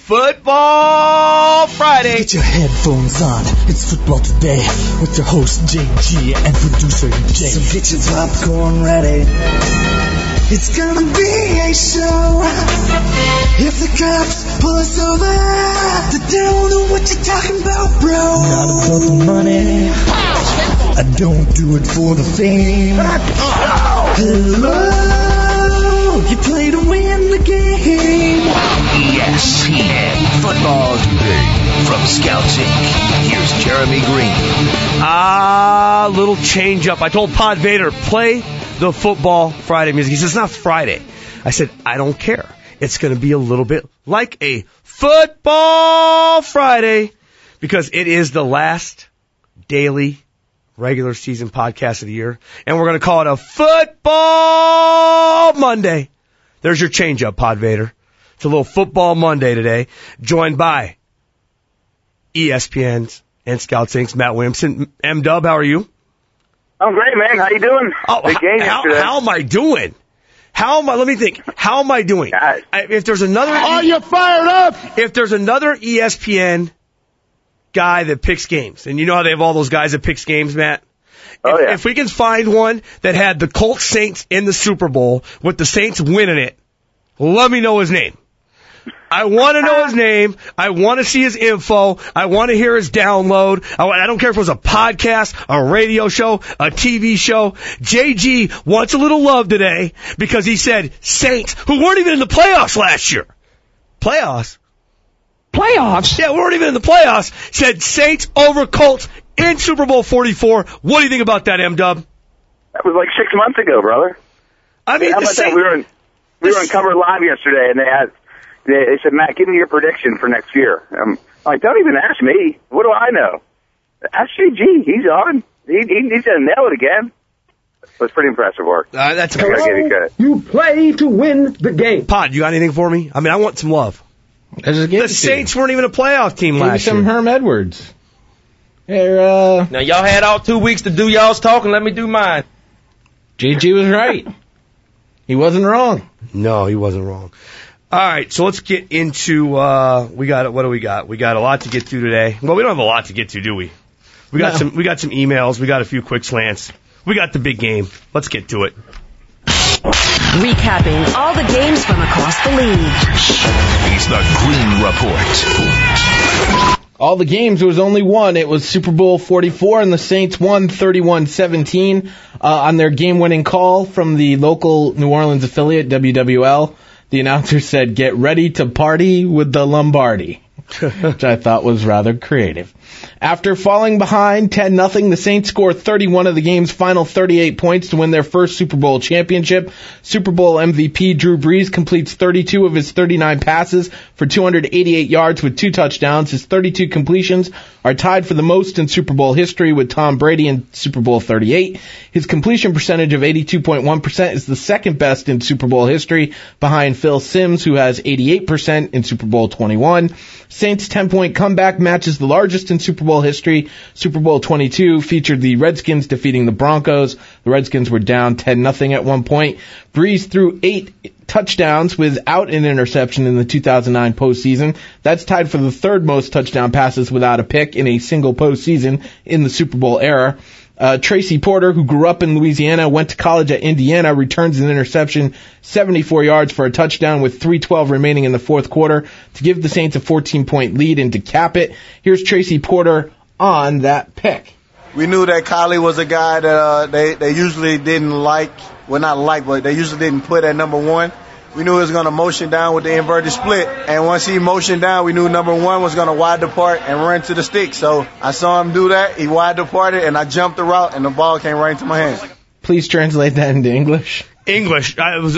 Football Friday. Get your headphones on. It's football today with your host JG and producer Jay. So get your popcorn ready. It's gonna be a show. If the cops pull us over, they don't know what you're talking about, bro. Not about the money. I don't do it for the fame. Hello, you play to win the game. ESPN Football Today from Scouts Inc. Here's Jeremy Green. Little change up. I told Pod Vader, play the Football Friday music. He says, it's not Friday. I said, I don't care. It's going to be a little bit like a Football Friday because it is the last daily regular season podcast of the year, and we're going to call it a Football Monday. There's your change up, Pod Vader. It's a little Football Monday today, joined by ESPN's and Scouts Inc.'s Matt Williamson. M-Dub, how are you? I'm great, man. How you doing? Big game yesterday. How am I doing? Let me think. How am I doing? If there's another... Are you fired up? If there's another ESPN guy that picks games, and you know how they have all those guys that picks games, Matt? If we can find one that had the Colts Saints in the Super Bowl with the Saints winning it, let me know his name. I want to know his name. I want to see his info. I want to hear his download. I don't care if it was a podcast, a radio show, a TV show. JG wants a little love today because he said Saints, who weren't even in the playoffs last year. Playoffs? Yeah, we weren't even in the playoffs. Said Saints over Colts in Super Bowl 44. What do you think about that, M-Dub? That was like 6 months ago, brother. I mean, how about that? We were on Cover Live yesterday, and they said, Matt, give me your prediction for next year. I'm like, don't even ask me. What do I know? Ask JG. He's on. He's going to nail it again. It was pretty impressive work. That's good. You play to win the game. Pod, you got anything for me? I mean, I want some love. The Saints weren't even a playoff team last year. Some Herm Edwards. Now, y'all had all 2 weeks to do y'all's talking. Let me do mine. JG was right. He wasn't wrong. No, he wasn't wrong. All right, so let's get into, what do we got? We got a lot to get to today. Well, we don't have a lot to get to, do we? We got some emails. We got a few quick slants. We got the big game. Let's get to it. Recapping all the games from across the league. He's the Green Report. All the games, there was only one. It was Super Bowl 44, and the Saints won 31-17 on their game-winning call from the local New Orleans affiliate, WWL. The announcer said, "Get ready to party with the Lombardi," which I thought was rather creative. After falling behind 10-0, the Saints scored 31 of the game's final 38 points to win their first Super Bowl championship. Super Bowl MVP Drew Brees completes 32 of his 39 passes for 288 yards with 2 touchdowns. His 32 completions are tied for the most in Super Bowl history with Tom Brady in Super Bowl 38. His completion percentage of 82.1% is the second best in Super Bowl history, behind Phil Simms, who has 88% in Super Bowl 21. Saints' 10-point comeback matches the largest in Super Bowl history. Super Bowl 22 featured the Redskins defeating the Broncos. The Redskins were down 10-0 at one point. Brees threw 8 touchdowns without an interception in the 2009 postseason. That's tied for the third most touchdown passes without a pick in a single postseason in the Super Bowl era. Tracy Porter, who grew up in Louisiana, went to college at Indiana, returns an interception 74 yards for a touchdown with 3:12 remaining in the fourth quarter to give the Saints a 14-point lead and to cap it. Here's Tracy Porter on that pick. We knew that Kylie was a guy that they usually didn't like. Well, not like, but they usually didn't put at number one. We knew he was going to motion down with the inverted split. And once he motioned down, we knew number one was going to wide depart and run to the stick. So I saw him do that. He wide departed, and I jumped the route, and the ball came right into my hand. Please translate that into English. English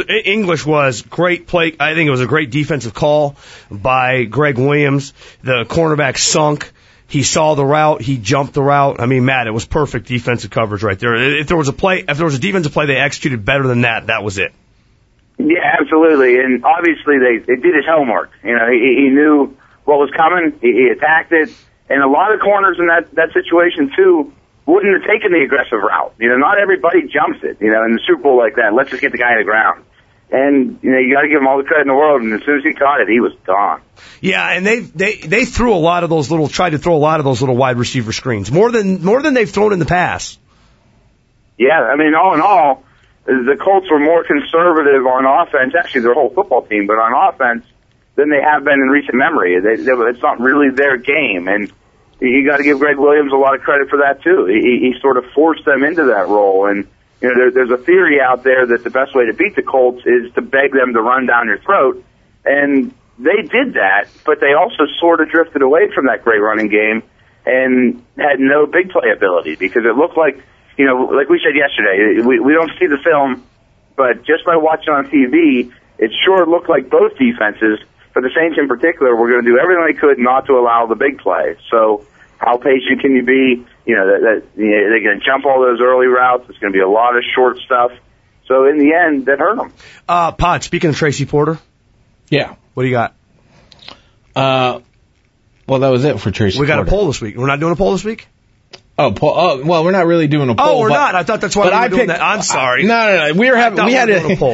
was great play. I think it was a great defensive call by Greg Williams. The cornerback sunk. He saw the route. He jumped the route. I mean, Matt, it was perfect defensive coverage right there. If there was a defensive play they executed better than that, that was it. Yeah, absolutely. And obviously they did his homework. You know, he knew what was coming. He attacked it. And a lot of corners in that situation too wouldn't have taken the aggressive route. You know, not everybody jumps it, you know, in the Super Bowl like that. Let's just get the guy on the ground. And, you got to give him all the credit in the world. And as soon as he caught it, he was gone. Yeah, and they threw a lot of those tried to throw a lot of those little wide receiver screens. More than they've thrown in the past. Yeah, I mean, all in all, the Colts were more conservative on offense, actually their whole football team, but on offense than they have been in recent memory. It's not really their game. And you got to give Greg Williams a lot of credit for that, too. He sort of forced them into that role. And, there's a theory out there that the best way to beat the Colts is to beg them to run down your throat. And they did that, but they also sort of drifted away from that great running game and had no big play ability because it looked like, like we said yesterday, we don't see the film, but just by watching on TV, it sure looked like both defenses, for the Saints in particular, were going to do everything they could not to allow the big play. So how patient can you be? They're going to jump all those early routes. It's going to be a lot of short stuff. So in the end, that hurt them. Pod, speaking of Tracy Porter. Yeah. What do you got? Well, that was it for Tracy Porter. We got a poll this week. We're not doing a poll this week? Well, we're not really doing a poll. Oh, we're not. I thought that's why we were doing that. I'm sorry. No. We had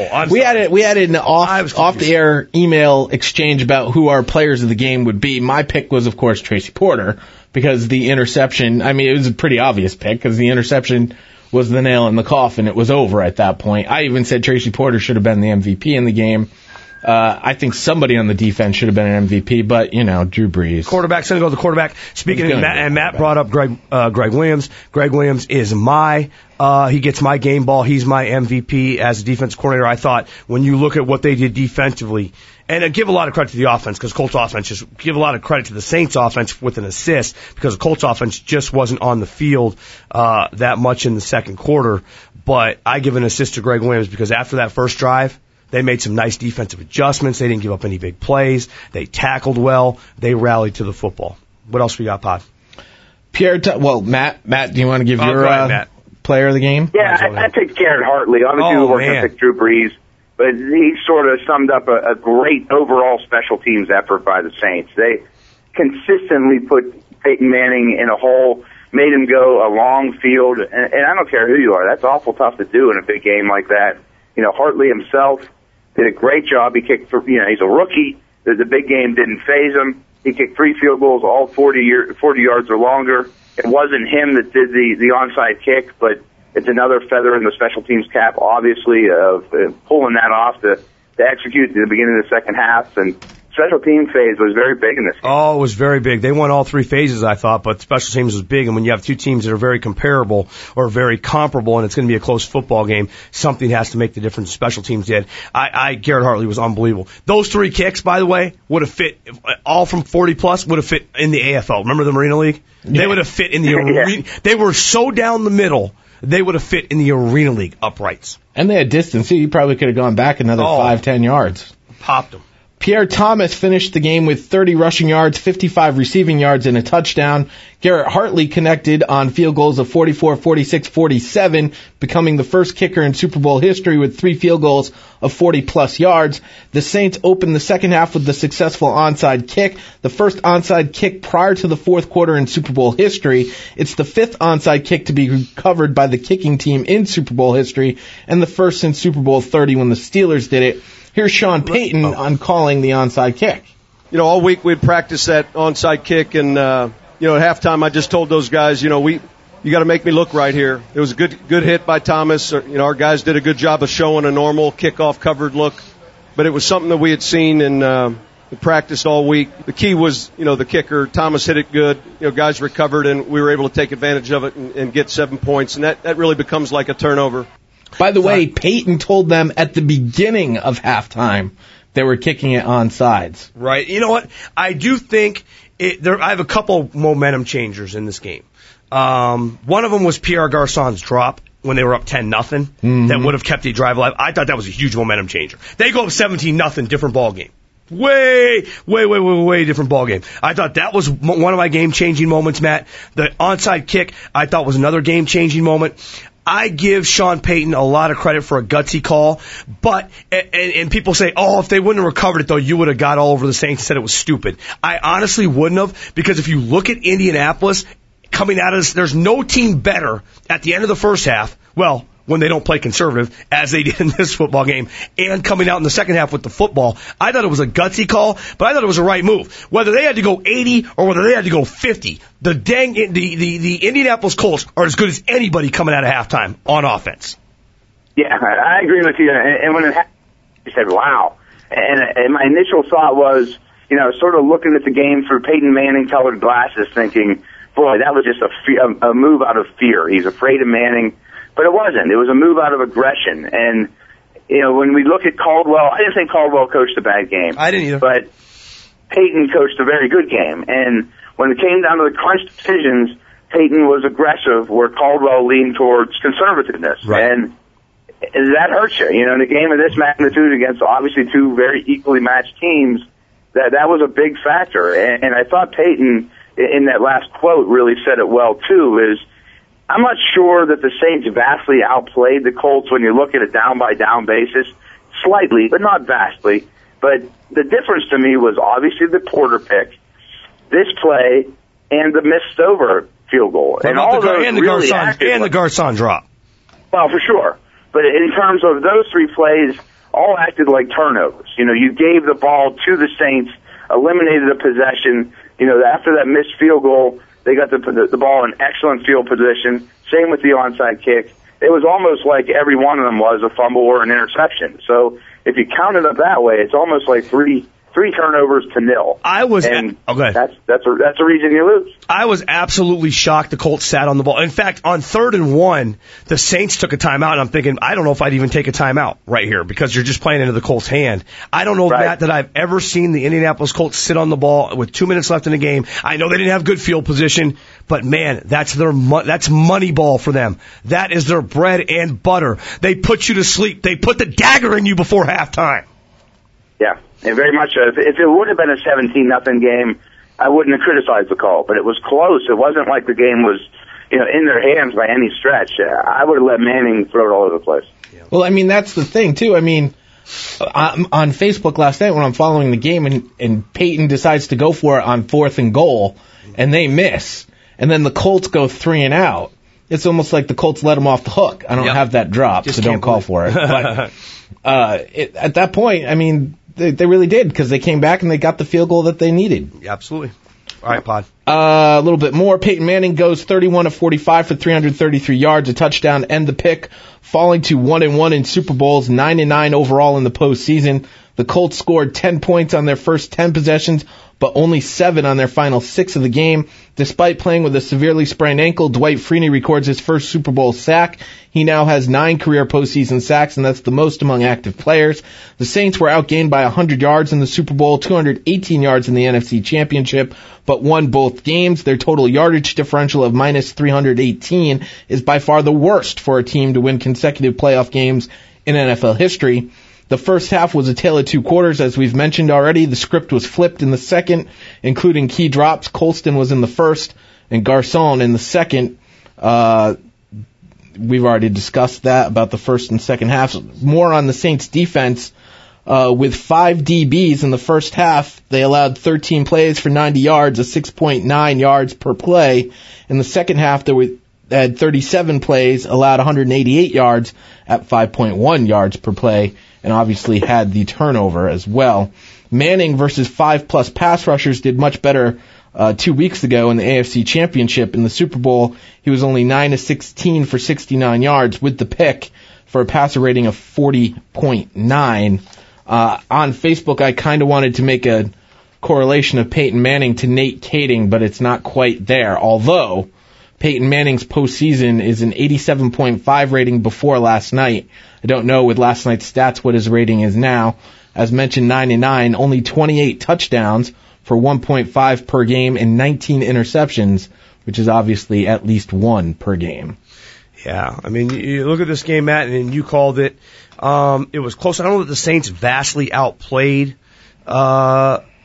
an off the air email exchange about who our players of the game would be. My pick was, of course, Tracy Porter because the interception. I mean, it was a pretty obvious pick because the interception was the nail in the coffin. It was over at that point. I even said Tracy Porter should have been the MVP in the game. I think somebody on the defense should have been an MVP, but, Drew Brees. Quarterback's going to go to the quarterback. Speaking of Matt brought up Greg Williams. Greg Williams is he gets my game ball. He's my MVP as a defensive coordinator. I thought when you look at what they did defensively, and I give a lot of credit to the offense because Colts offense just give a lot of credit to the Saints offense with an assist because the Colts offense just wasn't on the field that much in the second quarter. But I give an assist to Greg Williams because after that first drive, they made some nice defensive adjustments. They didn't give up any big plays. They tackled well. They rallied to the football. What else we got, Pod? Matt, do you want to give your player of the game? Yeah, I picked Garrett Hartley. Obviously, we were going to pick Drew Brees, but he sort of summed up a great overall special teams effort by the Saints. They consistently put Peyton Manning in a hole, made him go a long field, and I don't care who you are. That's awful tough to do in a big game like that. Hartley himself did a great job. He kicked he's a rookie. The big game didn't faze him. He kicked 3 field goals, all 40 yards or longer. It wasn't him that did the onside kick, but it's another feather in the special teams cap, obviously, of pulling that off to execute at the beginning of the second half. And special team phase was very big in this game. Oh, it was very big. They won all 3 phases, I thought, but special teams was big. And when you have 2 teams that are very comparable or very comparable and it's going to be a close football game, something has to make the difference. Special teams did. Garrett Hartley was unbelievable. Those 3 kicks, by the way, would have fit, all from 40 plus, would have fit in the AFL. Remember the Marina League? Yeah. They would have fit in the arena. They were so down the middle, they would have fit in the Arena League uprights. And they had distance. You probably could have gone back another 5-10 yards. Popped them. Pierre Thomas finished the game with 30 rushing yards, 55 receiving yards, and a touchdown. Garrett Hartley connected on field goals of 44, 46, 47, becoming the first kicker in Super Bowl history with 3 field goals of 40-plus yards. The Saints opened the second half with the successful onside kick, the first onside kick prior to the fourth quarter in Super Bowl history. It's the 5th onside kick to be recovered by the kicking team in Super Bowl history, and the first since Super Bowl 30 when the Steelers did it. Here's Sean Payton on calling the onside kick. All week we'd practice that onside kick, and at halftime I just told those guys, you got to make me look right here. It was a good hit by Thomas. Our guys did a good job of showing a normal kickoff covered look, but it was something that we had seen and practiced all week. The key was, the kicker. Thomas hit it good. Guys recovered, and we were able to take advantage of it and get 7 points, and that really becomes like a turnover. By the way, Peyton told them at the beginning of halftime they were kicking it on sides. Right. You know what? I do think I have a couple momentum changers in this game. One of them was Pierre Garçon's drop when they were up 10-0 that would have kept the drive alive. I thought that was a huge momentum changer. They go up 17-0, different ball game. Way different ball game. I thought that was one of my game-changing moments, Matt. The onside kick, I thought was another game-changing moment. I give Sean Payton a lot of credit for a gutsy call, but, and people say, if they wouldn't have recovered it though, you would have got all over the Saints and said it was stupid. I honestly wouldn't have, because if you look at Indianapolis coming out of this, there's no team better at the end of the first half. Well, when they don't play conservative, as they did in this football game, and coming out in the second half with the football. I thought it was a gutsy call, but I thought it was the right move. Whether they had to go 80 or whether they had to go 50, the Indianapolis Colts are as good as anybody coming out of halftime on offense. Yeah, I agree with you. And when it happened, you said, wow. And my initial thought was, sort of looking at the game through Peyton Manning-colored glasses, thinking, boy, that was just a move out of fear. He's afraid of Manning. But it wasn't. It was a move out of aggression. And, when we look at Caldwell, I didn't think Caldwell coached a bad game. I didn't either. But Peyton coached a very good game. And when it came down to the crunch decisions, Peyton was aggressive where Caldwell leaned towards conservativeness. Right. And that hurts you. In a game of this magnitude against obviously two very equally matched teams, that was a big factor. And I thought Peyton, in that last quote, really said it well, too, is I'm not sure that the Saints vastly outplayed the Colts when you look at a down-by-down basis. Slightly, but not vastly. But the difference to me was obviously the Porter pick, this play, and the missed over field goal. And the Garcon drop. Well, for sure. But in terms of those three plays, all acted like turnovers. You gave the ball to the Saints, eliminated a possession. After that missed field goal, they got the ball in excellent field position. Same with the onside kick. It was almost like every one of them was a fumble or an interception. So if you count it up that way, it's almost like three turnovers to nil. That's a reason you lose. I was absolutely shocked the Colts sat on the ball. In fact, on 3rd and 1, the Saints took a timeout, and I'm thinking, I don't know if I'd even take a timeout right here because you're just playing into the Colts' hand. I don't know that I've ever seen the Indianapolis Colts sit on the ball with 2 minutes left in the game. I know they didn't have good field position, but man, that's money ball for them. That is their bread and butter. They put you to sleep. They put the dagger in you before halftime. Yeah. And very much, if it would have been a 17-0 game, I wouldn't have criticized the call. But it was close. It wasn't like the game was, in their hands by any stretch. I would have let Manning throw it all over the place. Well, that's the thing, too. On Facebook last night when I'm following the game and Peyton decides to go for it on 4th and goal, and they miss. And then the Colts go 3 and out. It's almost like the Colts let them off the hook. I don't have that drop, so don't call for it. But at that point, they really did because they came back and they got the field goal that they needed. Absolutely. All right, Pod. A little bit more. Peyton Manning goes 31 of 45 for 333 yards, a touchdown, and the pick, falling to 1-1 in Super Bowls, 9-9 overall in the postseason. The Colts scored 10 points on their first 10 possessions, but only 7 on their final 6 of the game. Despite playing with a severely sprained ankle, Dwight Freeney records his first Super Bowl sack. He now has 9 career postseason sacks, and that's the most among active players. The Saints were outgained by 100 yards in the Super Bowl, 218 yards in the NFC Championship, but won both games. Their total yardage differential of minus 318 is by far the worst for a team to win consecutive playoff games in NFL history. The first half was a tale of 2 quarters, as we've mentioned already. The script was flipped in the second, including key drops. Colston was in the first, and Garcon in the second. We've already discussed that about the first and second halves. More on the Saints' defense. With 5 DBs in the first half, they allowed 13 plays for 90 yards, a 6.9 yards per play. In the second half, they had 37 plays, allowed 188 yards at 5.1 yards per play, and obviously had the turnover as well. Manning versus 5-plus pass rushers did much better 2 weeks ago in the AFC Championship. In the Super Bowl, he was only 9 of 16 for 69 yards with the pick for a passer rating of 40.9. On Facebook, I kind of wanted to make a correlation of Peyton Manning to Nate Kading, but it's not quite there, although Peyton Manning's postseason is an 87.5 rating before last night. I don't know with last night's stats what his rating is now. As mentioned, 9-9, only 28 touchdowns for 1.5 per game and 19 interceptions, which is obviously at least 1 per game. Yeah, you look at this game, Matt, and you called it. It was close. I don't know that the Saints vastly outplayed the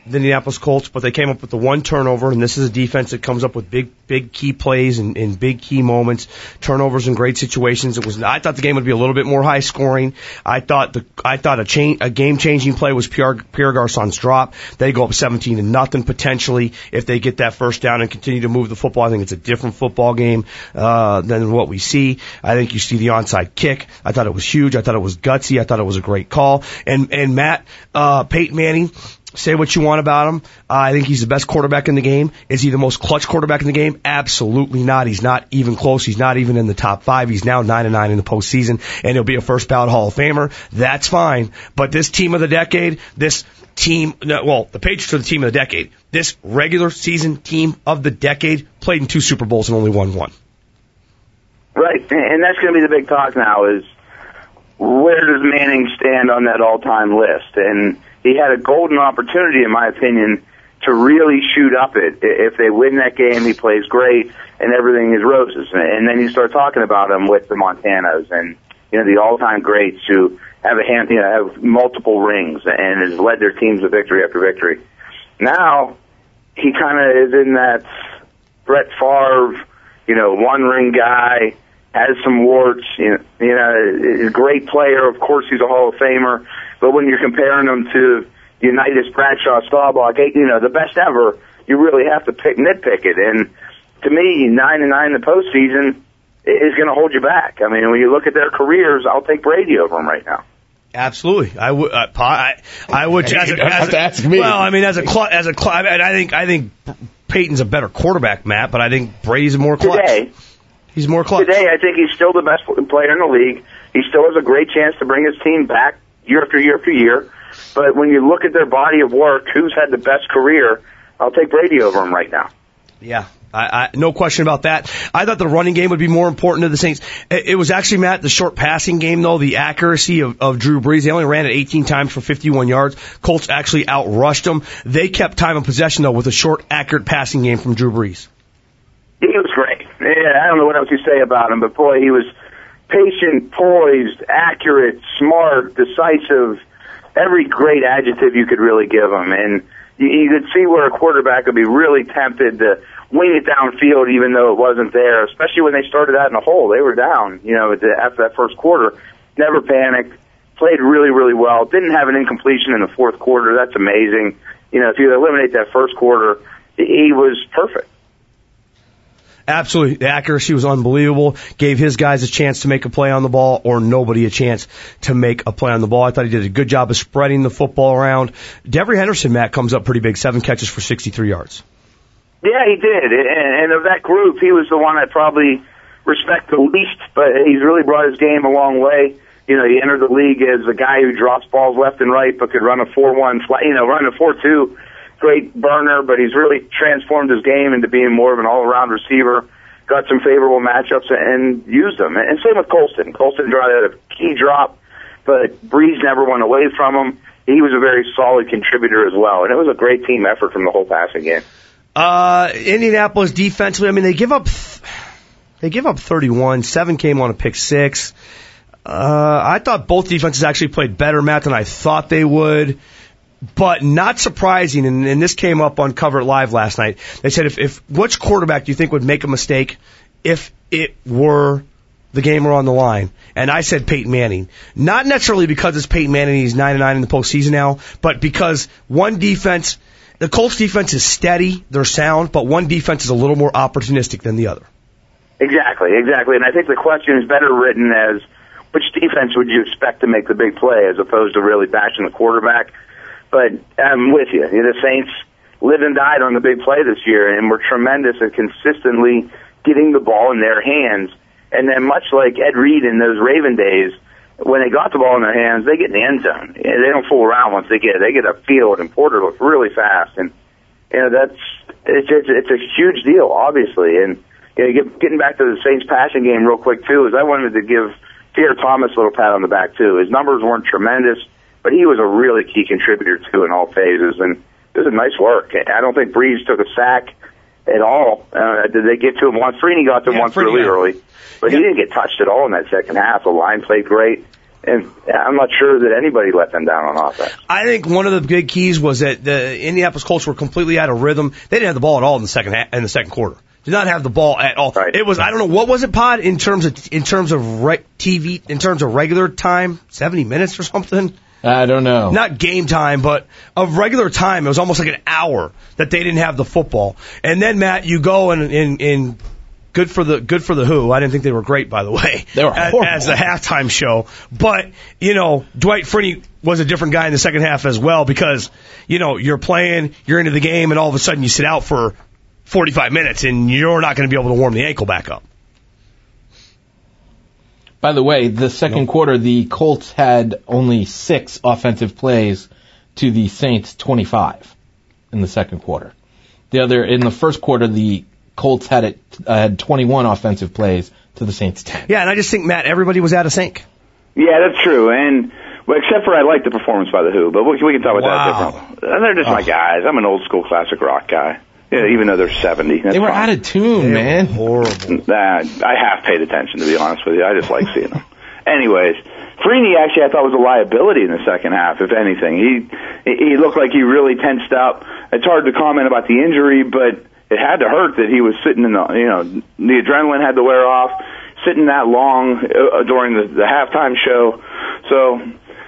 the Indianapolis Colts, but they came up with the one turnover, and this is a defense that comes up with big key plays and big key moments, turnovers in great situations. I thought the game would be a little bit more high scoring. I thought a game changing play was Pierre Garçon's drop. They go up 17-0 potentially if they get that first down and continue to move the football. I think it's a different football game than what we see. I think you see the onside kick. I thought it was huge. I thought it was gutsy. I thought it was a great call. And Matt, Peyton Manning, say what you want about him. I think he's the best quarterback in the game. Is he the most clutch quarterback in the game? Absolutely not. He's not even close. He's not even in the top 5. He's now 9-9 in the postseason, and he'll be a first ballot Hall of Famer. That's fine. But this team of the decade, the Patriots are the team of the decade. This regular season team of the decade played in 2 Super Bowls and only won 1. Right, and that's going to be the big talk now is where does Manning stand on that all-time list? And he had a golden opportunity, in my opinion, to really shoot up it. If they win that game, he plays great, and everything is roses. And then you start talking about him with the Montanos and the all-time greats who have multiple rings and has led their teams to victory after victory. Now he kind of is in that Brett Favre, one-ring guy. Has some warts, is a great player. Of course, he's a Hall of Famer. But when you're comparing him to Unitas, Bradshaw, Staubach, the best ever, you really have to nitpick it. And to me, 9-9 in the postseason is going to hold you back. I mean, when you look at their careers, I'll take Brady over him right now. Absolutely, I would. I would. Ask me. Well, I mean, I think Peyton's a better quarterback, Matt, but I think Brady's more clutch. Today. He's more clutch. Today, I think he's still the best player in the league. He still has a great chance to bring his team back year after year after year. But when you look at their body of work, who's had the best career, I'll take Brady over him right now. Yeah, no question about that. I thought the running game would be more important to the Saints. It was actually, Matt, the short passing game, though, the accuracy of Drew Brees. They only ran it 18 times for 51 yards. Colts actually outrushed them. They kept time of possession, though, with a short, accurate passing game from Drew Brees. He was great. Yeah, I don't know what else you say about him, but boy, he was patient, poised, accurate, smart, decisive, every great adjective you could really give him. And you could see where a quarterback would be really tempted to wing it downfield even though it wasn't there, especially when they started out in a hole. They were down, after that first quarter. Never panicked. Played really, really well. Didn't have an incompletion in the fourth quarter. That's amazing. If you eliminate that first quarter, he was perfect. Absolutely. The accuracy was unbelievable. Gave his guys a chance to make a play on the ball or nobody a chance to make a play on the ball. I thought he did a good job of spreading the football around. Devery Henderson, Matt, comes up pretty big. 7 catches for 63 yards. Yeah, he did. And of that group, he was the one I probably respect the least, but he's really brought his game a long way. He entered the league as a guy who drops balls left and right, but could run a 4-1, run a 4-2. Great burner, but he's really transformed his game into being more of an all-around receiver. Got some favorable matchups and used them. And same with Colston. Colston had a key drop, but Breeze never went away from him. He was a very solid contributor as well, and it was a great team effort from the whole passing game. Indianapolis defensively, I mean, they give up 31. 7 came on a pick 6. I thought both defenses actually played better, Matt, than I thought they would. But not surprising, and this came up on Cover It Live last night. They said, if which quarterback do you think would make a mistake if it were the game were on the line? And I said Peyton Manning. Not necessarily because it's Peyton Manning, he's 9-9 in the postseason now, but because one defense, the Colts defense is steady, they're sound, but one defense is a little more opportunistic than the other. Exactly. And I think the question is better written as, which defense would you expect to make the big play as opposed to really bashing the quarterback? But I'm with you. The Saints lived and died on the big play this year and were tremendous at consistently getting the ball in their hands. And then much like Ed Reed in those Raven days, when they got the ball in their hands, they get in the end zone. They don't fool around once they get it. They get upfield, and Porter looks really fast. And it's a huge deal, obviously. And getting back to the Saints passing game real quick, too, is I wanted to give Pierre Thomas a little pat on the back, too. His numbers weren't tremendous, but he was a really key contributor, too, in all phases, and it was a nice work. I don't think Breeze took a sack at all. Did they get to him once? Freeney got to him once really early, but he didn't get touched at all in that second half. The line played great, and I'm not sure that anybody let them down on offense. I think one of the big keys was that the Indianapolis Colts were completely out of rhythm. They didn't have the ball at all in the second quarter. Did not have the ball at all. Right. It was, I don't know, what was it, Pod, in terms of TV, in terms of regular time, 70 minutes or something? I don't know. Not game time, but of regular time. It was almost like an hour that they didn't have the football. And then, Matt, you go and good for the Who. I didn't think they were great, by the way. They were horrible. As the halftime show. But, Dwight Freeney was a different guy in the second half as well because, you're playing, you're into the game, and all of a sudden you sit out for 45 minutes and you're not going to be able to warm the ankle back up. By the way, the second quarter, the Colts had only 6 offensive plays to the Saints 25 in the second quarter. In the first quarter, the Colts had 21 offensive plays to the Saints 10. Yeah, and I just think, Matt, everybody was out of sync. Yeah, that's true. And except for I like the performance by the Who, but we can talk about that different. They're just my guys. I'm an old school classic rock guy. Yeah, even though they're 70. They were out of tune, man. Horrible. I half paid attention, to be honest with you. I just like seeing them. Anyways, Freeney actually I thought was a liability in the second half, if anything. He looked like he really tensed up. It's hard to comment about the injury, but it had to hurt that he was sitting in the adrenaline had to wear off, sitting that long during the halftime show. So,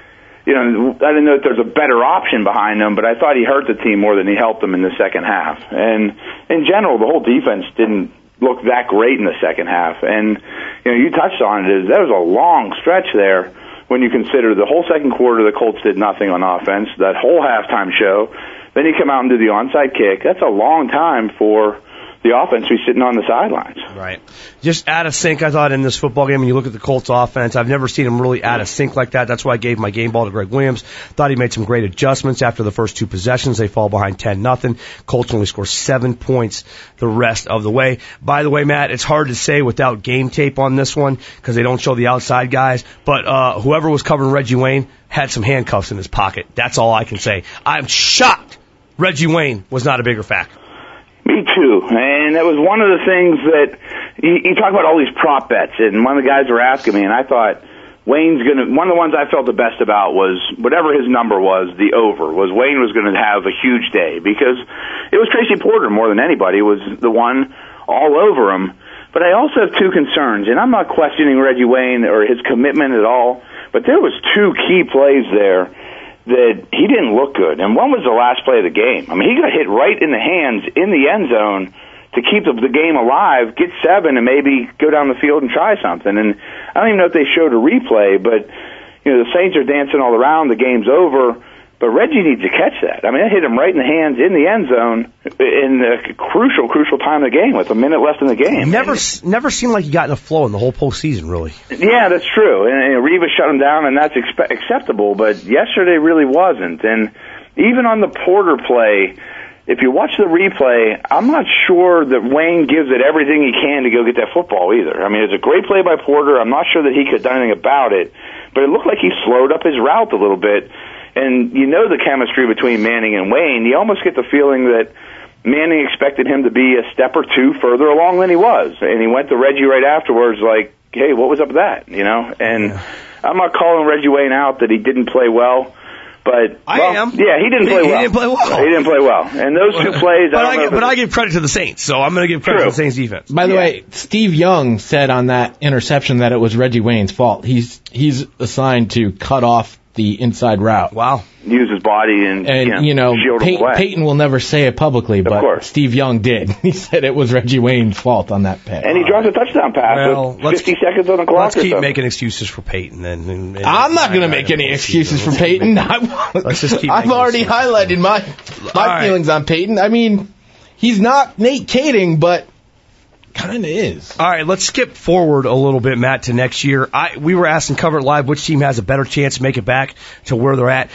I didn't know if there's a better option behind him, but I thought he hurt the team more than he helped them in the second half. And in general, the whole defense didn't look that great in the second half. And, you touched on it, there was a long stretch there when you consider the whole second quarter, the Colts did nothing on offense, that whole halftime show. Then you come out and do the onside kick. That's a long time for the offense to be sitting on the sidelines. Right. Just out of sync, I thought, in this football game. When you look at the Colts offense, I've never seen them really out of sync like that. That's why I gave my game ball to Greg Williams. Thought he made some great adjustments after the first 2 possessions. They fall behind 10-0. Colts only score 7 points the rest of the way. By the way, Matt, it's hard to say without game tape on this one because they don't show the outside guys. But whoever was covering Reggie Wayne had some handcuffs in his pocket. That's all I can say. I'm shocked Reggie Wayne was not a bigger factor. Me too, and that was one of the things that you talk about all these prop bets, and one of the guys were asking me, and I thought Wayne's gonna. One of the ones I felt the best about was whatever his number was, the over was Wayne was going to have a huge day because it was Tracy Porter more than anybody was the one all over him. But I also have 2 concerns, and I'm not questioning Reggie Wayne or his commitment at all, but there was 2 key plays there that he didn't look good. And one was the last play of the game. I mean, he got hit right in the hands in the end zone to keep the game alive, get 7, and maybe go down the field and try something. And I don't even know if they showed a replay, but the Saints are dancing all around, the game's over, but Reggie needs to catch that. I mean, it hit him right in the hands in the end zone in the crucial time of the game with a minute left in the game. Never seemed like he got in a flow in the whole postseason, really. Yeah, that's true. And Rivas shut him down, and that's acceptable, but yesterday really wasn't. And even on the Porter play, if you watch the replay, I'm not sure that Wayne gives it everything he can to go get that football either. I mean, it's a great play by Porter. I'm not sure that he could have done anything about it, but it looked like he slowed up his route a little bit. And the chemistry between Manning and Wayne, you almost get the feeling that Manning expected him to be a step or 2 further along than he was. And he went to Reggie right afterwards like, hey, what was up with that? And I'm not calling Reggie Wayne out that he didn't play well. But I am. Yeah, he didn't play well. He didn't play well. He didn't play well. And those 2 plays, I give credit to the Saints, so I'm going to give credit to the Saints defense. By the way, Steve Young said on that interception that it was Reggie Wayne's fault. He's assigned to cut off the inside route. Wow. Use his body and shield him away. Peyton will never say it publicly, but of course. Steve Young did. He said it was Reggie Wayne's fault on that pass. And he dropped a touchdown pass with 50 seconds on the clock. Let's keep making excuses for Peyton. And I'm not going to make any excuses for Peyton. Let's just keep I've already highlighted my feelings on Peyton. I mean, he's not Nate Kading, but kind of is. All right, let's skip forward a little bit, Matt, to next year. We were asked in Cover It Live which team has a better chance to make it back to where they're at.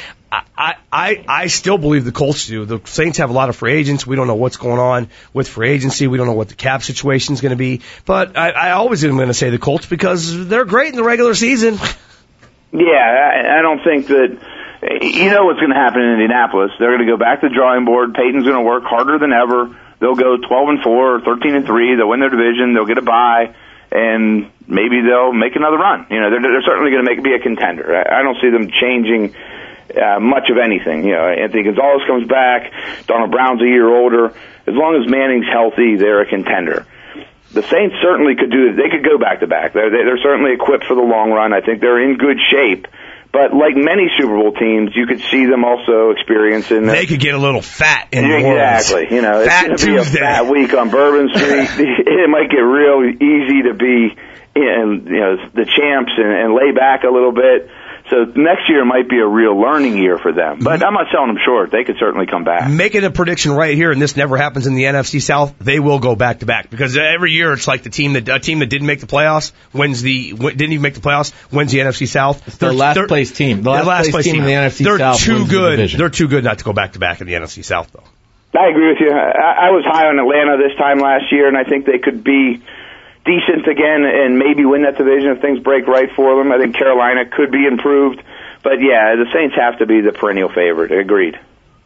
I still believe the Colts do. The Saints have a lot of free agents. We don't know what's going on with free agency. We don't know what the cap situation is going to be. But I always am going to say the Colts because they're great in the regular season. Yeah, I don't think that. What's going to happen in Indianapolis. They're going to go back to the drawing board. Peyton's going to work harder than ever. They'll go 12-4, 13-3. They'll win their division. They'll get a bye. and maybe they'll make another run. They're certainly going to be a contender. I don't see them changing much of anything. Anthony Gonzalez comes back. Donald Brown's a year older. As long as Manning's healthy, they're a contender. The Saints certainly could do it. They could go back-to-back. They're certainly equipped for the long run. I think they're in good shape. But like many Super Bowl teams, you could see them also experiencing. They could get a little fat in New Orleans. Exactly. It's going to be a fat week on Bourbon Street. It might get real easy to be, the champs and lay back a little bit. So next year might be a real learning year for them. But I'm not selling them short. They could certainly come back. Making a prediction right here, and this never happens in the NFC South, they will go back-to-back. Because every year it's like a team that didn't make the playoffs didn't even make the playoffs, wins the NFC South. It's the last place team. The last place team in the NFC South. They're too good not to go back-to-back in the NFC South, though. I agree with you. I was high on Atlanta this time last year, and I think they could be decent again and maybe win that division if things break right for them. I think Carolina could be improved. But, yeah, the Saints have to be the perennial favorite. Agreed.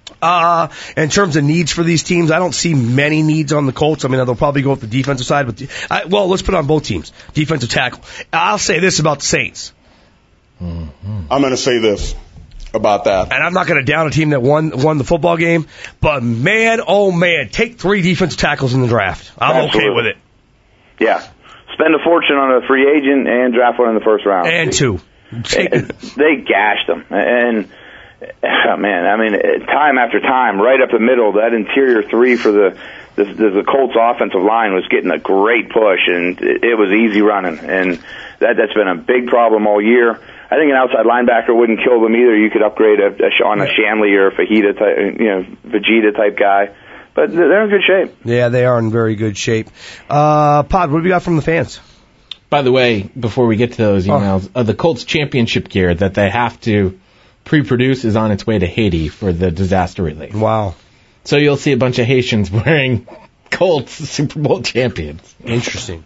In terms of needs for these teams, I don't see many needs on the Colts. I mean, they'll probably go with the defensive side. But let's put it on both teams. Defensive tackle. I'll say this about the Saints. I'm going to say this about that. And I'm not going to down a team that won the football game. But, man, oh, man, take 3 defensive tackles in the draft. I'm okay with it. Yeah. Spend a fortune on a free agent and draft one in the first round. And 2. They gashed them. And, man, I mean, time after time, right up the middle, that interior 3 for the Colts offensive line was getting a great push, and it was easy running. And that's been a big problem all year. I think an outside linebacker wouldn't kill them either. You could upgrade a Shanley or a Fajita type, Vegeta type guy. But they're in good shape. Yeah, they are in very good shape. Pod, what have we got from the fans? By the way, before we get to those emails, the Colts championship gear that they have to pre-produce is on its way to Haiti for the disaster relief. Wow. So you'll see a bunch of Haitians wearing Colts Super Bowl champions. Interesting.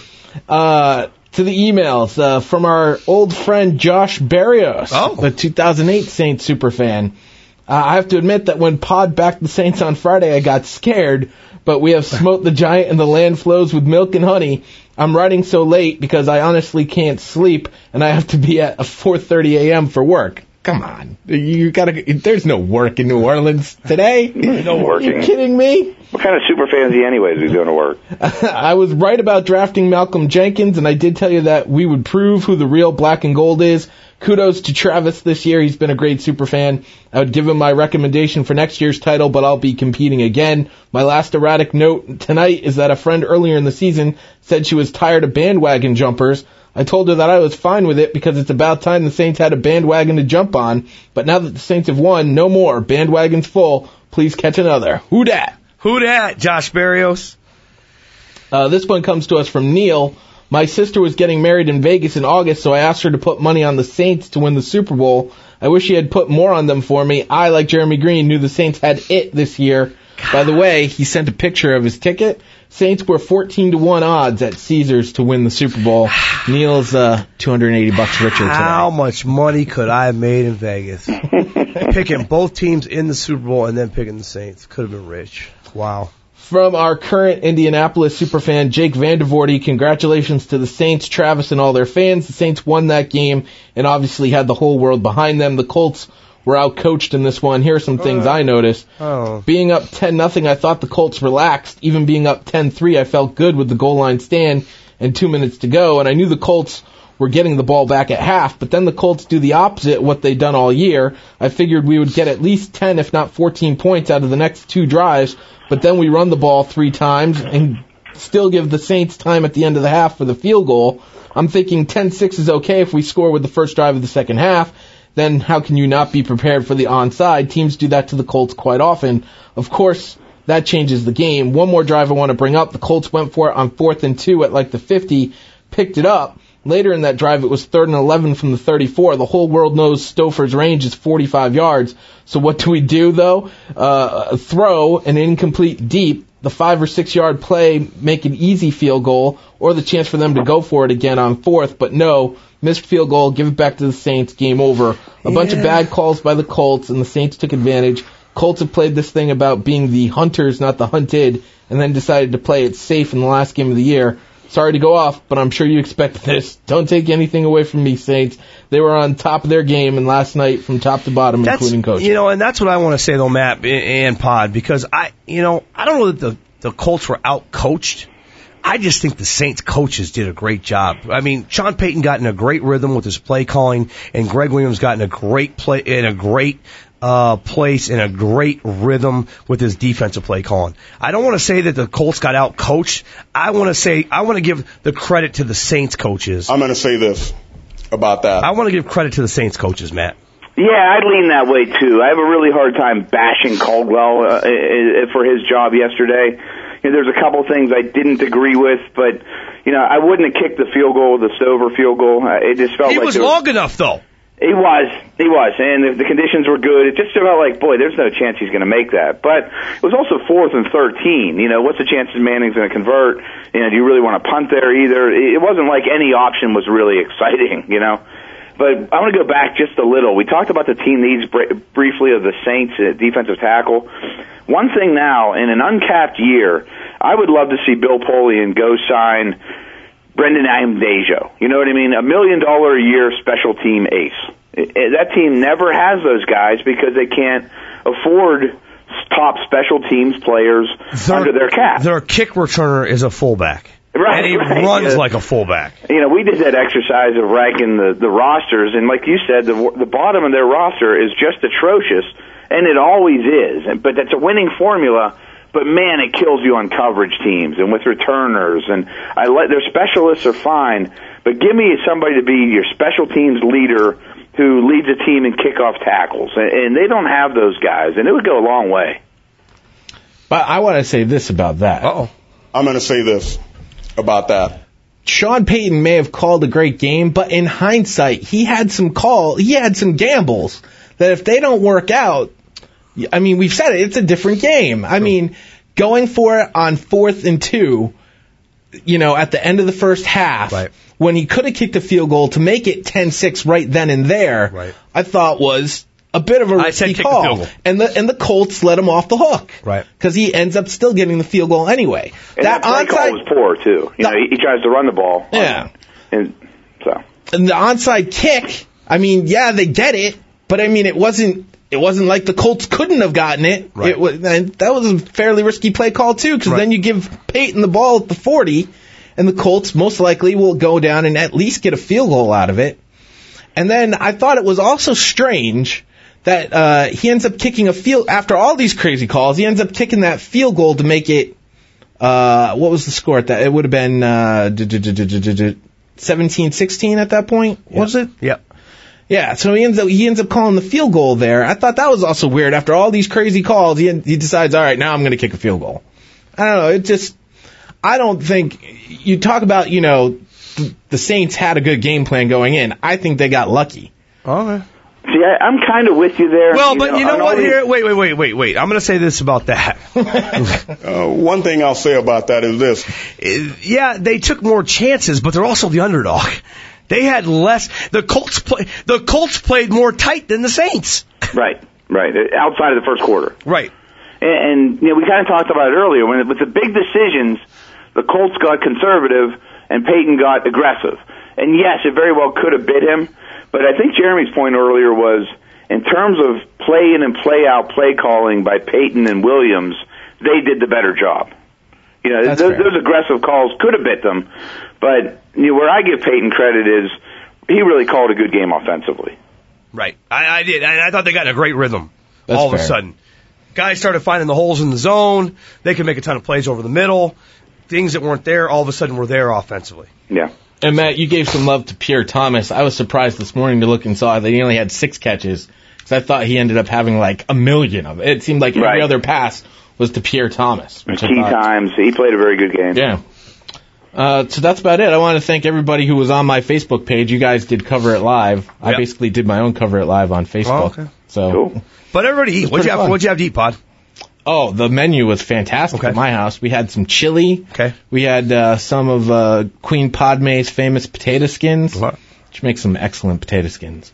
To the emails from our old friend Josh Barrios, the 2008 Saints superfan. I have to admit that when Pod backed the Saints on Friday, I got scared, but we have smote the giant and the land flows with milk and honey. I'm writing so late because I honestly can't sleep, and I have to be at 4:30 a.m. for work. Come on. There's no work in New Orleans today. No working. Are you kidding me? What kind of super fan is he anyways who's going to work? I was right about drafting Malcolm Jenkins, and I did tell you that we would prove who the real black and gold is. Kudos to Travis this year. He's been a great super fan. I would give him my recommendation for next year's title, but I'll be competing again. My last erratic note tonight is that a friend earlier in the season said she was tired of bandwagon jumpers. I told her that I was fine with it because it's about time the Saints had a bandwagon to jump on. But now that the Saints have won, no more. Bandwagon's full. Please catch another. Who dat? Who dat, Josh Barrios? This one comes to us from Neil. My sister was getting married in Vegas in August, so I asked her to put money on the Saints to win the Super Bowl. I wish she had put more on them for me. I, like Jeremy Green, knew the Saints had it this year. By the way, he sent a picture of his ticket. Saints were 14-1 odds at Caesars to win the Super Bowl. Neil's $280 richer today. How much money could I have made in Vegas? Picking both teams in the Super Bowl and then picking the Saints. Could have been rich. Wow. From our current Indianapolis superfan, Jake Vandervoorty, congratulations to the Saints, Travis, and all their fans. The Saints won that game and obviously had the whole world behind them. The Colts were outcoached in this one. Here are some things I noticed. Being up 10-0, I thought the Colts relaxed. Even being up 10-3, I felt good with the goal line stand and 2 minutes to go. And I knew the Colts were getting the ball back at half, but then the Colts do the opposite of what they've done all year. I figured we would get at least 10, if not 14 points out of the next 2 drives, but then we run the ball 3 times and still give the Saints time at the end of the half for the field goal. I'm thinking 10-6 is okay if we score with the first drive of the second half. Then how can you not be prepared for the onside? Teams do that to the Colts quite often. Of course, that changes the game. One more drive I want to bring up. The Colts went for it on 4th and 2 at like the 50, picked it up. Later in that drive, it was 3rd and 11 from the 34. The whole world knows Stouffer's range is 45 yards. So what do we do, though? Throw an incomplete deep, the 5 or 6 yard play, make an easy field goal, or the chance for them to go for it again on 4th. But no, missed field goal, give it back to the Saints, game over. A bunch of bad calls by the Colts, and the Saints took advantage. Colts have played this thing about being the hunters, not the hunted, and then decided to play it safe in the last game of the year. sorry to go off, but I'm sure you expect this. Don't take anything away from me, Saints. They were on top of their game, and last night from top to bottom, including coaching. And that's what I want to say, though, Matt and Pod, because I don't know that the Colts were out-coached. I just think the Saints coaches did a great job. I mean, Sean Payton got in a great rhythm with his play calling, and Greg Williams got in a great place in a great rhythm with his defensive play calling. I don't want to say that the Colts got out coached. I want to give the credit to the Saints coaches. I'm going to say this about that. I want to give credit to the Saints coaches, Matt. Yeah, I'd lean that way too. I have a really hard time bashing Caldwell for his job yesterday. There's a couple things I didn't agree with, but I wouldn't have kicked the field goal, the Stover field goal. It just felt like he was long enough, though. He was, and the conditions were good. It just felt like, boy, there's no chance he's going to make that. But it was also 4th and 13. What's the chances Manning's going to convert? Do you really want to punt there either? It wasn't like any option was really exciting, But I want to go back just a little. We talked about the team needs briefly of the Saints at defensive tackle. One thing now, in an uncapped year, I would love to see Bill Polian go sign Brendan Amedejo. You know what I mean? $1 million a year special team ace. That team never has those guys because they can't afford top special teams players under their cap. Their kick returner is a fullback. Right, and he runs like a fullback. We did that exercise of ranking the rosters, and like you said, the bottom of their roster is just atrocious, and it always is. But that's a winning formula. But man, it kills you on coverage teams and with returners. And their specialists are fine, but give me somebody to be your special teams leader who leads a team in kickoff tackles, and they don't have those guys, and it would go a long way. But I want to say this about that. I'm going to say this about that. Sean Payton may have called a great game, but in hindsight, he had some gambles that if they don't work out, I mean, we've said it, it's a different game. I mean, going for it on 4th and 2, at the end of the first half, when he could have kicked a field goal to make it 10-6 right then and there, I thought was a bit of a risky call. And the Colts let him off the hook. Right. Because he ends up still getting the field goal anyway. And that play call was poor, too. He tries to run the ball. Yeah. And the onside kick, I mean, yeah, they get it, but I mean, it wasn't like the Colts couldn't have gotten it. Right. And that was a fairly risky play call, too, because then you give Peyton the ball at the 40, and the Colts most likely will go down and at least get a field goal out of it. And then I thought it was also strange that he ends up kicking after all these crazy calls, he ends up kicking that field goal to make it, what was the score at that? It would have been 17-16 at that point, was it? Yep. Yeah, so he ends up calling the field goal there. I thought that was also weird. After all these crazy calls, he decides, all right, now I'm going to kick a field goal. I don't know. I don't think you talk about, the Saints had a good game plan going in. I think they got lucky. Okay. See, I'm kind of with you there. Well, but you know what? Here, wait. I'm going to say this about that. One thing I'll say about that is this. Yeah, they took more chances, but they're also the underdog. They had less. The Colts played more tight than the Saints. Right. Outside of the first quarter. Right. And we kind of talked about it earlier. With the big decisions, the Colts got conservative and Peyton got aggressive. And yes, it very well could have bit him. But I think Jeremy's point earlier was, in terms of play in and play out play calling by Peyton and Williams, they did the better job. Those aggressive calls could have bit them, but where I give Peyton credit is he really called a good game offensively. Right. I did. I thought they got in a great rhythm. That's all of fair. a sudden. Guys started finding the holes in the zone. They could make a ton of plays over the middle. Things that weren't there, all of a sudden, were there offensively. Yeah. And, Matt, you gave some love to Pierre Thomas. I was surprised this morning to look and saw that he only had 6 catches, because I thought he ended up having like 1 million of it. It seemed like every other pass was to Pierre Thomas. Key times. He played a very good game. Yeah. So that's about it. I want to thank everybody who was on my Facebook page. You guys did Cover It Live. Yep. I basically did my own Cover It Live on Facebook. Oh, okay. So, cool. But everybody eat. What'd you have to eat, Pod? Oh, the menu was fantastic at my house. We had some chili. Okay. We had some of Queen Padme's famous potato skins, which makes some excellent potato skins.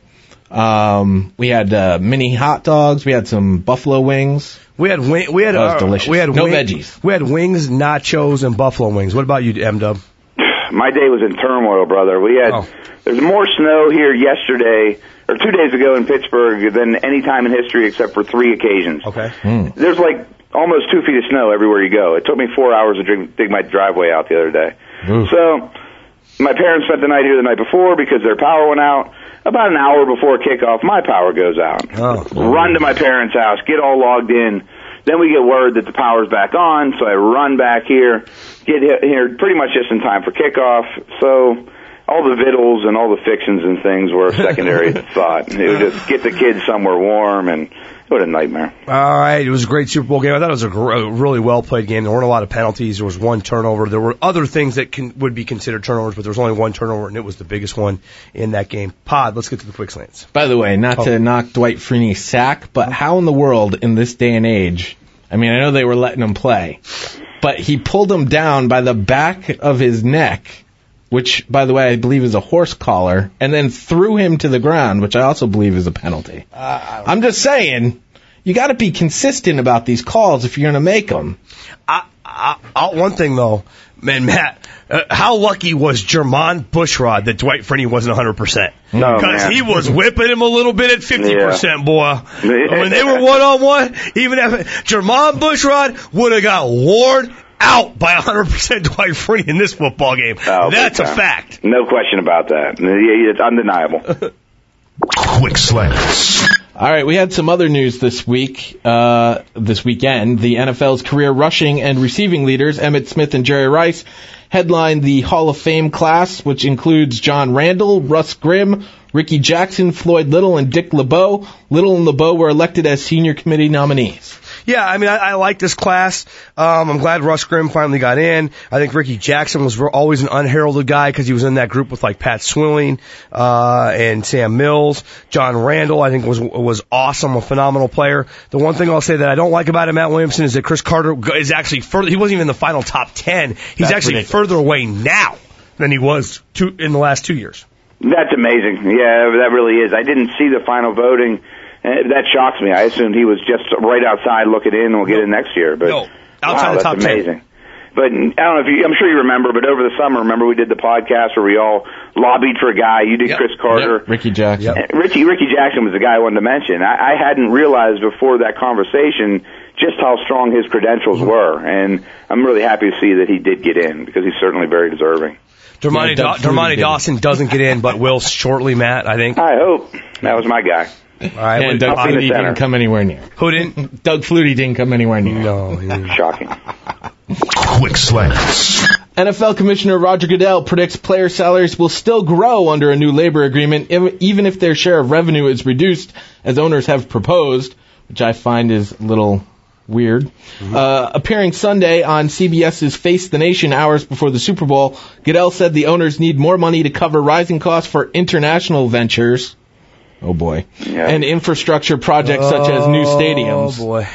We had mini hot dogs. We had some buffalo wings. That was delicious. We had no veggies. We had wings, nachos, and buffalo wings. What about you, M-Dub? my day was in turmoil, brother. We had there's more snow here yesterday or 2 days ago in Pittsburgh than any time in history except for 3 occasions. Okay. There's like almost 2 feet of snow everywhere you go. It took me 4 hours to dig my driveway out the other day. So my parents spent the night here the night before because their power went out. About an hour before kickoff, my power goes out. Run to my parents' house, get all logged in. Then we get word that the power's back on, so I run back here, get here pretty much just in time for kickoff. So all the vittles and all the fixings and things were a secondary thought. It would just get the kids somewhere warm, and what a nightmare. All right, it was a great Super Bowl game. I thought it was a really well-played game. There weren't a lot of penalties. There was 1 turnover. There were other things that would be considered turnovers, but there was only 1 turnover, and it was the biggest one in that game. Pod, let's get to the quick slants. By the way, not to knock Dwight Freeney's sack, but how in the world in this day and age, I mean, I know they were letting him play, but he pulled him down by the back of his neck, which, by the way, I believe is a horse collar, and then threw him to the ground, which I also believe is a penalty. I'm just saying, you got to be consistent about these calls if you're going to make them. One thing, though, man, Matt, how lucky was Jermon Bushrod that Dwight Freeney wasn't 100%? Because he was whipping him a little bit at 50%, boy. When they were one-on-one, even if Jermon Bushrod would have got worn out by 100% Dwight Freeney in this football game. That's a fact. No question about that. It's undeniable. Quick slants. All right, we had some other news this week, this weekend. The NFL's career rushing and receiving leaders, Emmitt Smith and Jerry Rice, headlined the Hall of Fame class, which includes John Randall, Russ Grimm, Ricky Jackson, Floyd Little, and Dick LeBeau. Little and LeBeau were elected as senior committee nominees. Yeah, I mean, I like this class. I'm glad Russ Grimm finally got in. I think Ricky Jackson was always an unheralded guy because he was in that group with like Pat Swilling, and Sam Mills. John Randall, I think was awesome, a phenomenal player. The one thing I'll say that I don't like about him, Matt Williamson, is that Chris Carter is actually further, he wasn't even in the final top 10. He's actually further away now than he was in the last 2 years. That's amazing. Yeah, that really is. I didn't see the final voting. That shocks me. I assumed he was just right outside looking in and will get in next year. But outside the top 10. That's amazing. But I don't know if I'm sure you remember, but over the summer, remember we did the podcast where we all lobbied for a guy. You did Chris Carter. Ricky Jackson. Ricky Jackson was the guy I wanted to mention. I hadn't realized before that conversation just how strong his credentials were. And I'm really happy to see that he did get in because he's certainly very deserving. Dermontti Dawson doesn't get in, but will shortly, Matt, I think. I hope. That was my guy. All right, and Doug Flutie didn't come anywhere near. Who didn't? Doug Flutie didn't come anywhere near. No. Shocking. Quick slants. NFL Commissioner Roger Goodell predicts player salaries will still grow under a new labor agreement, even if their share of revenue is reduced, as owners have proposed, which I find is a little weird. Appearing Sunday on CBS's Face the Nation hours before the Super Bowl, Goodell said the owners need more money to cover rising costs for international ventures. Oh, boy. Yeah. And infrastructure projects such as new stadiums. Oh, boy.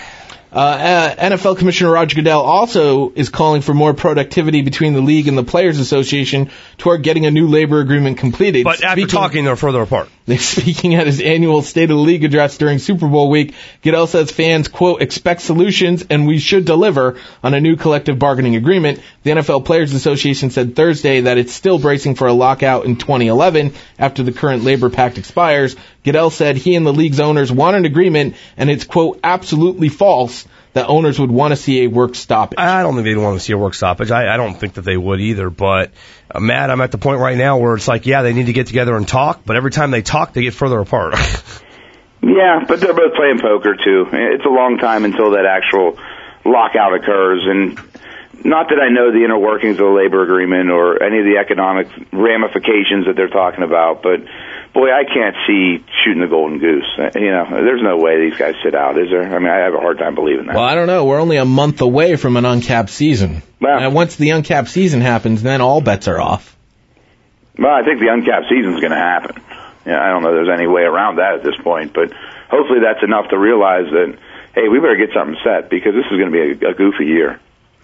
NFL Commissioner Roger Goodell also is calling for more productivity between the league and the Players Association toward getting a new labor agreement completed. But after talking, they're further apart. Speaking at his annual State of the League address during Super Bowl week, Goodell says fans, quote, expect solutions and we should deliver on a new collective bargaining agreement. The NFL Players Association said Thursday that it's still bracing for a lockout in 2011 after the current labor pact expires. Goodell said he and the league's owners want an agreement, and it's, quote, absolutely false that owners would want to see a work stoppage. I don't think they'd want to see a work stoppage. I don't think that they would either. But, Matt, I'm at the point right now where it's like, yeah, they need to get together and talk, but every time they talk, they get further apart. Yeah, but they're both playing poker, too. It's a long time until that actual lockout occurs, and not that I know the inner workings of the labor agreement or any of the economic ramifications that they're talking about, but boy, I can't see shooting the golden goose. There's no way these guys sit out, is there? I mean, I have a hard time believing that. Well, I don't know. We're only a month away from an uncapped season. Well, and once the uncapped season happens, then all bets are off. Well, I think the uncapped season's going to happen. I don't know if there's any way around that at this point, but hopefully that's enough to realize that, hey, we better get something set because this is going to be a goofy year.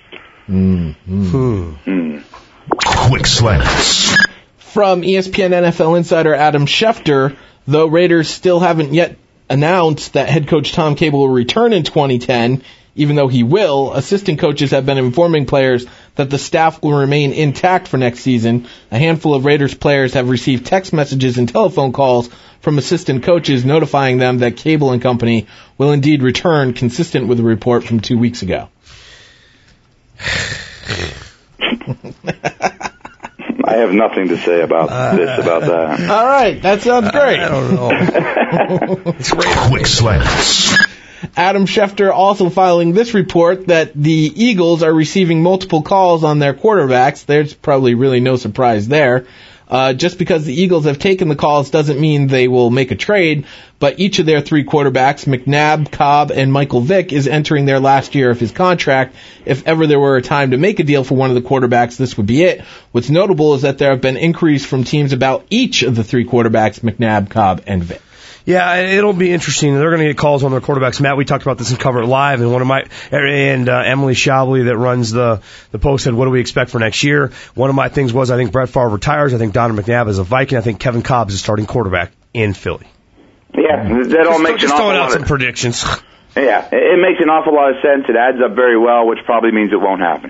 Quick slants. From ESPN NFL insider Adam Schefter, though Raiders still haven't yet announced that head coach Tom Cable will return in 2010, Even though he will, assistant coaches have been informing players that the staff will remain intact for next season. A handful of Raiders players have received text messages and telephone calls from assistant coaches notifying them that Cable and company will indeed return, consistent with the report from 2 weeks ago. I have nothing to say about that. All right, that sounds great. I don't know. Quick slants. Adam Schefter also filing this report that the Eagles are receiving multiple calls on their quarterbacks. There's probably really no surprise there. Just because the Eagles have taken the calls doesn't mean they will make a trade, but each of their 3 quarterbacks, McNabb, Cobb, and Michael Vick, is entering their last year of his contract. If ever there were a time to make a deal for one of the quarterbacks, this would be it. What's notable is that there have been inquiries from teams about each of the 3 quarterbacks, McNabb, Cobb, and Vick. Yeah, it'll be interesting. They're going to get calls on their quarterbacks. Matt, we talked about this in Cover It Live, and Emily Shabley that runs the Post said, what do we expect for next year? One of my things was, I think Brett Favre retires. I think Donovan McNabb is a Viking. I think Kevin Cobb is a starting quarterback in Philly. Yeah, that all makes an awful lot of some predictions. Yeah, it makes an awful lot of sense. It adds up very well, which probably means it won't happen.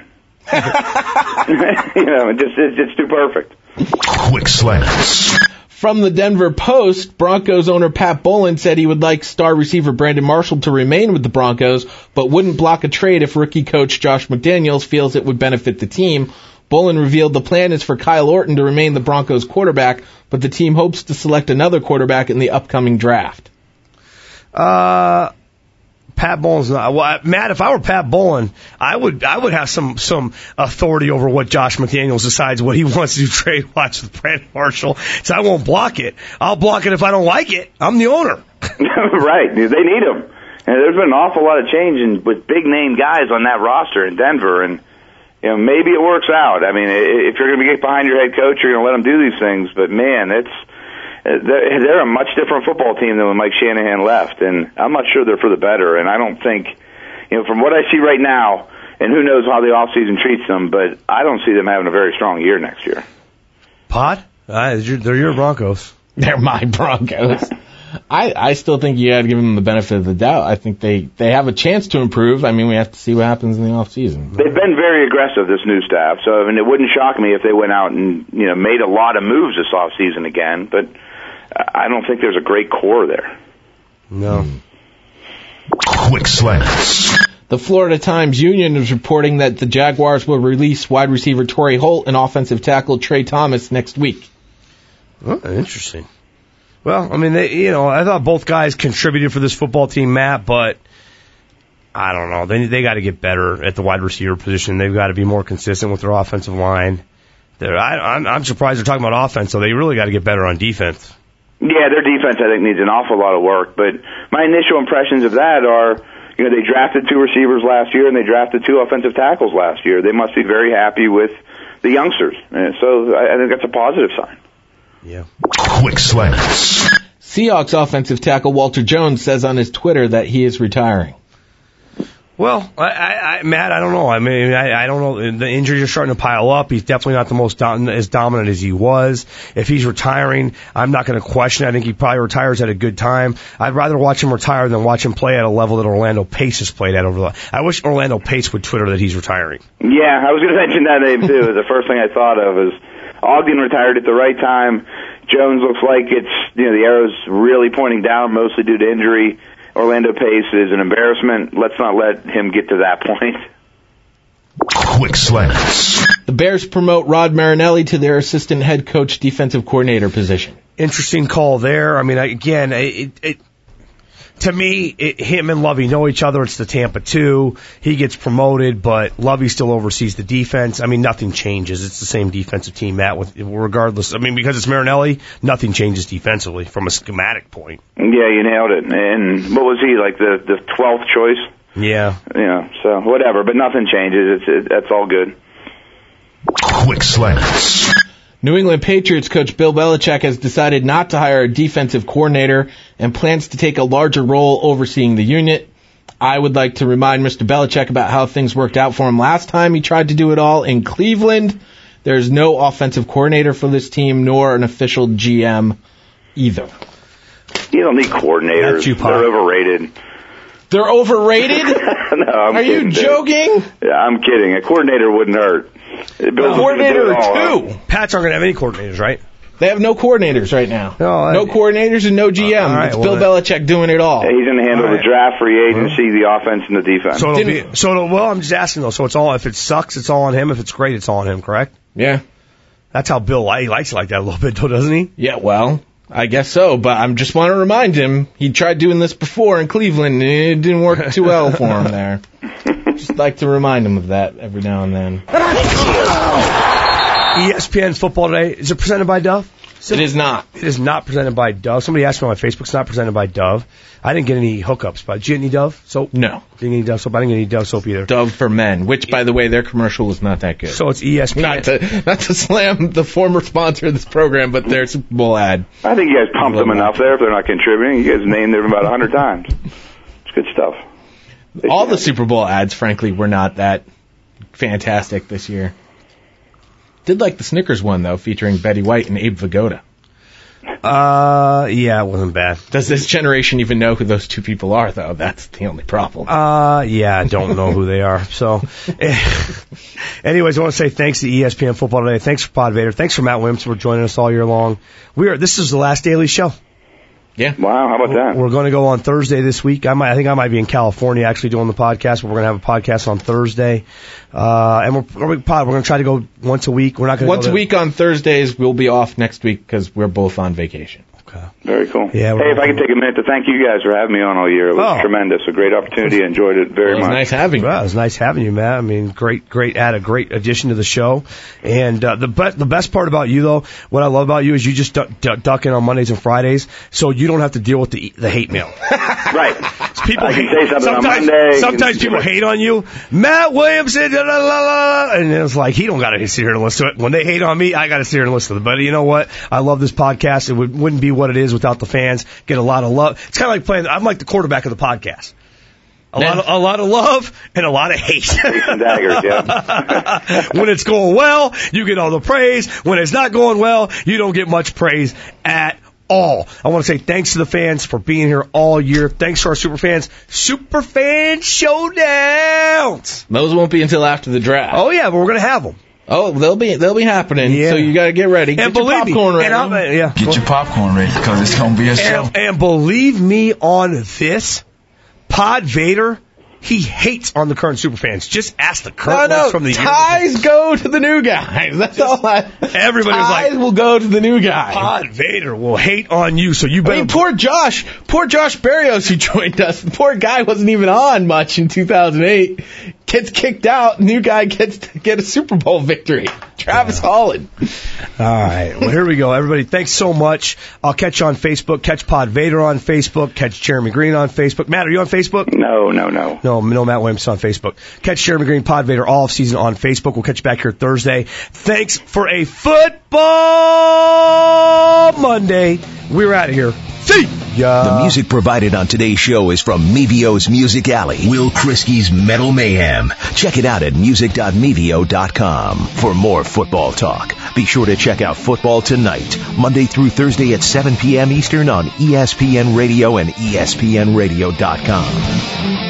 It's too perfect. Quick slants. From the Denver Post, Broncos owner Pat Bowlen said he would like star receiver Brandon Marshall to remain with the Broncos, but wouldn't block a trade if rookie coach Josh McDaniels feels it would benefit the team. Bowlen revealed the plan is for Kyle Orton to remain the Broncos quarterback, but the team hopes to select another quarterback in the upcoming draft. Pat Bowlen's not. Well, Matt, if I were Pat Bowlen, I would have some authority over what Josh McDaniels decides what he wants to do trade-wise with Brandon Marshall. So I won't block it. I'll block it if I don't like it. I'm the owner. Right. They need him. And there's been an awful lot of change with big-name guys on that roster in Denver, and maybe it works out. I mean, if you're going to get behind your head coach, you're going to let him do these things. But, man, they're a much different football team than when Mike Shanahan left, and I'm not sure they're for the better. And I don't think, from what I see right now, and who knows how the offseason treats them, but I don't see them having a very strong year next year. Pod? They're your Broncos. They're my Broncos. I still think you got to give them the benefit of the doubt. I think they have a chance to improve. I mean, we have to see what happens in the offseason. They've been very aggressive, this new staff, so it wouldn't shock me if they went out and made a lot of moves this offseason again, but I don't think there's a great core there. No. Quick slants. The Florida Times-Union is reporting that the Jaguars will release wide receiver Torrey Holt and offensive tackle Trey Thomas next week. Oh, interesting. Well, I mean, I thought both guys contributed for this football team, Matt, but I don't know. They got to get better at the wide receiver position. They've got to be more consistent with their offensive line. I'm surprised they're talking about offense, so they really got to get better on defense. Yeah, their defense, I think, needs an awful lot of work. But my initial impressions of that are, they drafted 2 receivers last year and they drafted 2 offensive tackles last year. They must be very happy with the youngsters. And so I think that's a positive sign. Yeah. Quick slants. Seahawks offensive tackle Walter Jones says on his Twitter that he is retiring. Well, Matt, I don't know. I mean, I don't know. The injuries are starting to pile up. He's definitely not the most as dominant as he was. If he's retiring, I'm not going to question it. I think he probably retires at a good time. I'd rather watch him retire than watch him play at a level that Orlando Pace has played at I wish Orlando Pace would Twitter that he's retiring. Yeah, I was going to mention that name too. The first thing I thought of is Ogden retired at the right time. Jones looks like the arrow's really pointing down, mostly due to injury. Orlando Pace is an embarrassment. Let's not let him get to that point. Quick slants. The Bears promote Rod Marinelli to their assistant head coach defensive coordinator position. Interesting call there. I mean, again, to me, him and Lovey know each other. It's the Tampa 2. He gets promoted, but Lovey still oversees the defense. I mean, nothing changes. It's the same defensive team, Matt, regardless. I mean, because it's Marinelli, nothing changes defensively from a schematic point. Yeah, you nailed it. And what was he, like the 12th choice? Yeah. So whatever, but nothing changes. That's all good. Quick slants. New England Patriots coach Bill Belichick has decided not to hire a defensive coordinator and plans to take a larger role overseeing the unit. I would like to remind Mr. Belichick about how things worked out for him last time he tried to do it all in Cleveland. There's no offensive coordinator for this team, nor an official GM either. You don't need coordinators. They're overrated. They're overrated? No, Are you joking? Yeah, I'm kidding. A coordinator wouldn't hurt. Coordinator or 2. Pats aren't going to have any coordinators, right? They have no coordinators right now. No coordinators and no GM. right, it's Bill Belichick doing it all. Yeah, he's going to handle the draft, free agency, the offense, and the defense. Well, I'm just asking, though. So it's all, if it sucks, it's all on him. If it's great, it's all on him, correct? Yeah. That's how Bill, he likes it like that a little bit, though, doesn't he? Yeah, well, I guess so. But I just want to remind him, he tried doing this before in Cleveland, and it didn't work too well for him there. Just like to remind him of that every now and then. ESPN Football Today, is it presented by Dove? It is not. It is not presented by Dove. Somebody asked me on my Facebook, it's not presented by Dove. I didn't get any hookups, but did you get any Dove soap? No. Didn't get any Dove soap. I didn't get any Dove soap either. Dove for Men, which, by the way, their commercial was not that good. So it's ESPN. Not to slam the former sponsor of this program, but their Super Bowl ad. I think you guys pumped them enough there if they're not contributing. You guys named them about 100 times. It's good stuff. All the Super Bowl ads, frankly, were not that fantastic this year. Did like the Snickers one, though, featuring Betty White and Abe Vigoda. Yeah, it wasn't bad. Does this generation even know who those two people are, though? That's the only problem. Yeah, I don't know who they are. So, anyways, I want to say thanks to ESPN Football Today. Thanks for Pod Vader. Thanks for Matt Williamson for joining us all year long. This is the last daily show. Yeah. Wow, how about that? We're going to go on Thursday this week. I think I might be in California actually doing the podcast, but we're going to have a podcast on Thursday. And we're going to try to go once a week. We're not going to once a week on Thursdays. We'll be off next week because we're both on vacation. Okay. Very cool. Yeah. Hey, if I could take a minute to thank you guys for having me on all year. It was tremendous. A great opportunity. Enjoyed it very much. It was nice having you. Well, it was nice having you, Matt. I mean, great addition to the show. And the best part about you, though, what I love about you is you just duck in on Mondays and Fridays, so you don't have to deal with the hate mail. Right. People I can say something on Monday. Sometimes people hate on you. Matt Williamson, da, da, da, da, and it's like, he don't got to sit here and listen to it. When they hate on me, I got to sit here and listen to it. But you know what? I love this podcast. It wouldn't be what it is without the fans. Get a lot of love. It's kind of like playing. I'm like the quarterback of the podcast. A lot of love and a lot of hate. And daggers, yeah. When it's going well, you get all the praise. When it's not going well, you don't get much praise at all. I want to say thanks to the fans for being here all year. Thanks to our Superfan Showdowns. Those won't be until after the draft. Oh yeah, but we're gonna have them. Oh, they'll be happening. Yeah. So you got to get ready. Get your popcorn ready. Get your popcorn ready because it's gonna be a show. And believe me on this, Pod Vader, he hates on the current Superfans. Just ask the current ones from the year. Ties go to the new guys. That's all. Everybody was like, ties will go to the new guy. Pod Vader will hate on you, so you better. I mean, poor Josh Berrios who joined us. The poor guy wasn't even on much in 2008. Gets kicked out. New guy gets to get a Super Bowl victory. Travis Holland. All right. Well, here we go. Everybody, thanks so much. I'll catch you on Facebook. Catch Pod Vader on Facebook. Catch Jeremy Green on Facebook. Matt, are you on Facebook? No, Matt Williams on Facebook. Catch Jeremy Green, Pod Vader all off season on Facebook. We'll catch you back here Thursday. Thanks for a football Monday. We're out of here. See ya. The music provided on today's show is from Mevio's Music Alley, Will Kriskey's Metal Mayhem. Check it out at music.mevio.com. For more football talk, be sure to check out Football Tonight, Monday through Thursday at 7 p.m. Eastern on ESPN Radio and ESPNradio.com.